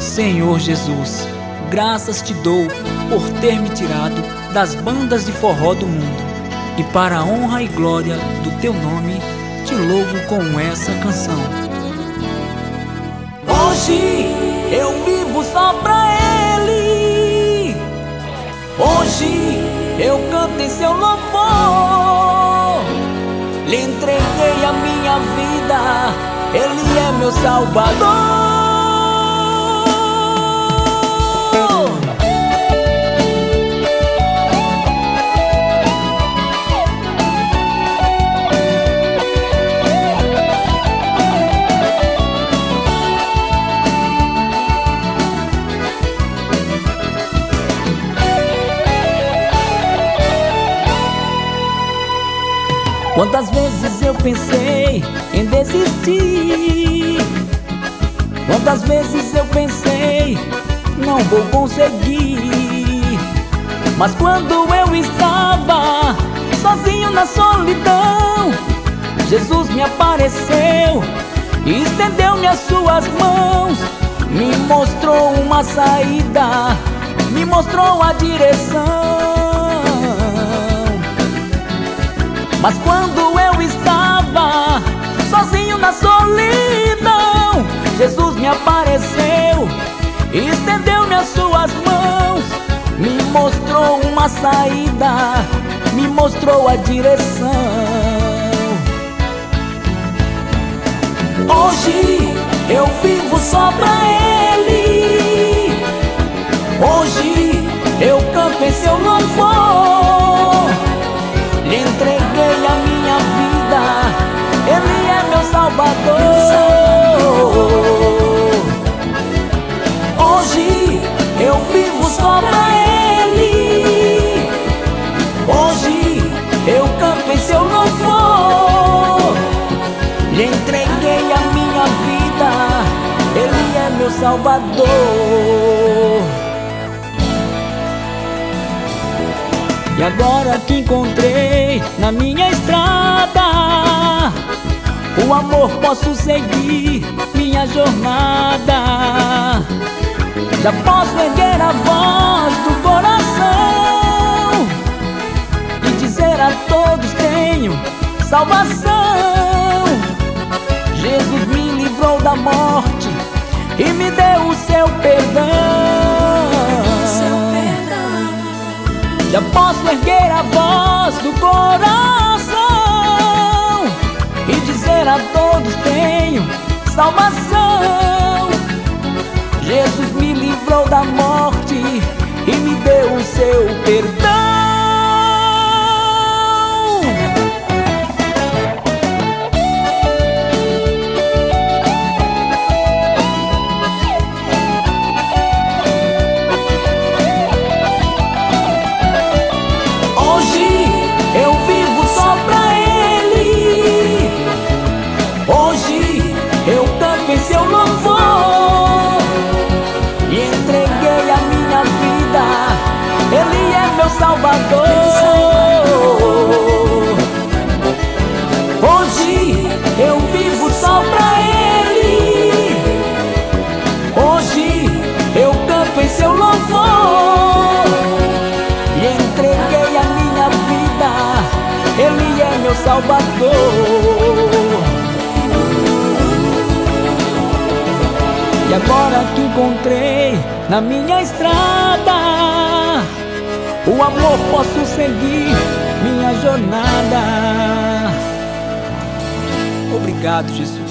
Senhor Jesus, graças te dou por ter me tirado das bandas de forró do mundo, e para a honra e glória do teu nome, te louvo com essa canção. Hoje eu vivo só pra Ele, hoje eu canto em seu louvor, lhe entreguei a minha vida, Ele é meu Salvador. Quantas vezes eu pensei em desistir, quantas vezes eu pensei, não vou conseguir. Mas quando eu estava sozinho na solidão, Jesus me apareceu e estendeu-me as suas mãos, me mostrou uma saída, me mostrou a direção. Mas quando eu estava sozinho na solidão, Jesus me apareceu e estendeu-me as suas mãos, me mostrou uma saída, me mostrou a direção. Hoje eu vivo só pra Ele, hoje eu canto em seu louvor, lhe entreguei a minha vida, Ele é meu Salvador. Hoje eu vivo só pra Ele, hoje eu canto em seu louvor, lhe entreguei a minha vida, Ele é meu Salvador. E agora que encontrei na minha estrada o amor, posso seguir minha jornada. Já posso erguer a voz do coração e dizer a todos: tenho salvação. Jesus me livrou da morte e me deu o seu perdão. Já posso erguer a voz do coração e dizer a todos: tenho salvação. Jesus me livrou da morte e me deu o seu perdão. Eu canto em seu louvor, e entreguei a minha vida, Ele é meu Salvador. Hoje eu vivo só pra Ele, hoje eu canto em seu louvor, e entreguei a minha vida, Ele é meu Salvador. E agora que encontrei na minha estrada o amor, posso seguir minha jornada. Obrigado, Jesus.